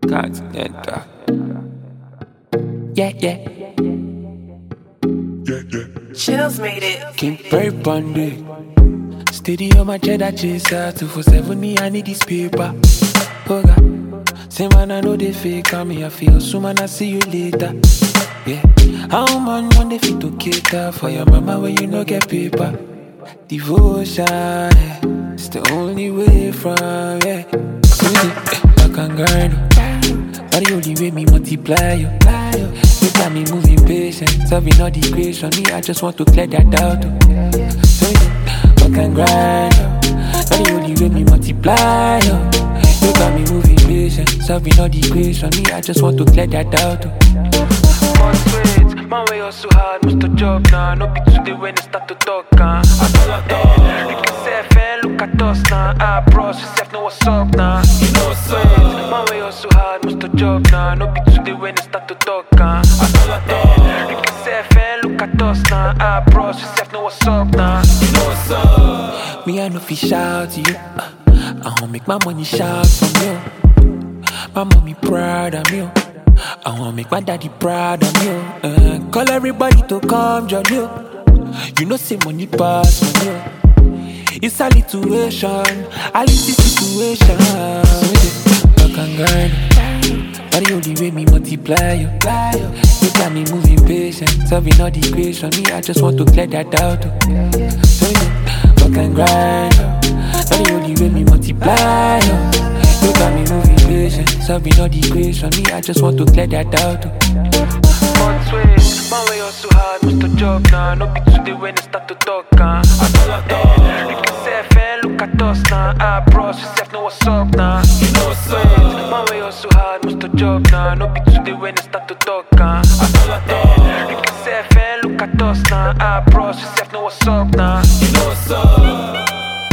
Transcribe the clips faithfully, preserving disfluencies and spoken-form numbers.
Continental. Yeah, yeah. Yeah, yeah. Chills made it. King Perry Bundy. Steady on my cheddar chaser. two four seven me, I need this paper. Oh God. Say man, I know they fake on me. I feel so man, I see you later. Yeah. How man want they fit to cater for your mama when you no get paper? Devotion, yeah. It's the only way from, yeah. I can grind. But the only way me multiply you. You got me moving patient, solving all the equation. Me, I just want to clear that out. So yeah, I can grind. But the only way me multiply you. You got me moving patient, solving all the equation. Me, I just want to clear that out. Man, way hustle hard, must to job now. No be today when they start to talk, huh? I feel like that. You can say, fan, look at us now. Ah, bros, you self know what's up now. You know what's up. Man, way hustle hard, must to job now. No be today when they start to talk, huh? I feel like that. You can say, fan, look at us now. Ah, bros, you self know what's up now. You know what's up. Me, I know fi shout to you. I wanna make my money shout from you. My mommy proud of me. I wanna make my daddy proud of me. Uh, call everybody to come join you. You know say money pass on you. It's a situation, a little situation. I can grind, but the only way me multiply you. You got me moving patient, solving all the equation. Me, I just want to clear that out. So yeah, I can grind, but the only way me multiply you. You got me moving patient, solving all the equation. Me, I just want to clear that out. One switch, man, way hustle hard, must to job now. No be today when they start to talk, huh? I feel like that. You can say, fan, look at us now. Ah, bros, you self know what's up now. You know what's up. Man, way hustle hard, must to job now. No be today when they start to talk, huh? I feel like that. You can say, fan, look at us now. Ah, bros, you self know what's up now. You know what's up.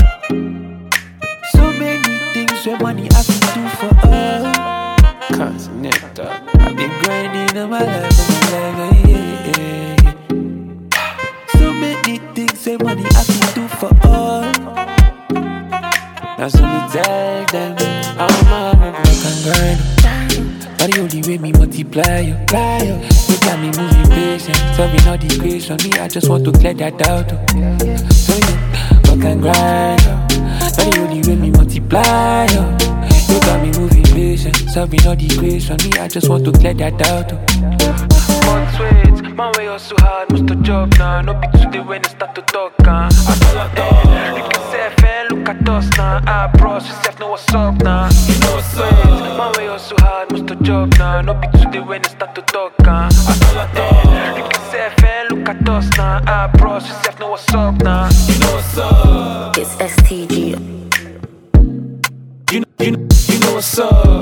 So many things where money I can do for us. Continental. I've been grinding all my life, all my life, yeah, yeah, yeah. So many things where money I can do for us. Now so me tell them, I'm a man, I can grind. But the only way me multiply you. You got me moving patient, solving all the equation. Me, I just want to clear that out. So yeah, I can grind. But the only way me multiply you. You got me moving patient, solving all the equation. Me, I just want to clear that out. One switch, man, way hustle hard, must to job now. No be today when they start to talk, huh? I feel like that. You can say, fan, look at us now. Ah, bros, you self know what's up now. You know what's up. Man, way hustle hard, must to job now. No be today when they start to talk, huh? I feel like that. You can say, fan, look at us now. Ah, bros, you self know what's up now. You know what's up. It's S T G. You know, you know, you know what's up.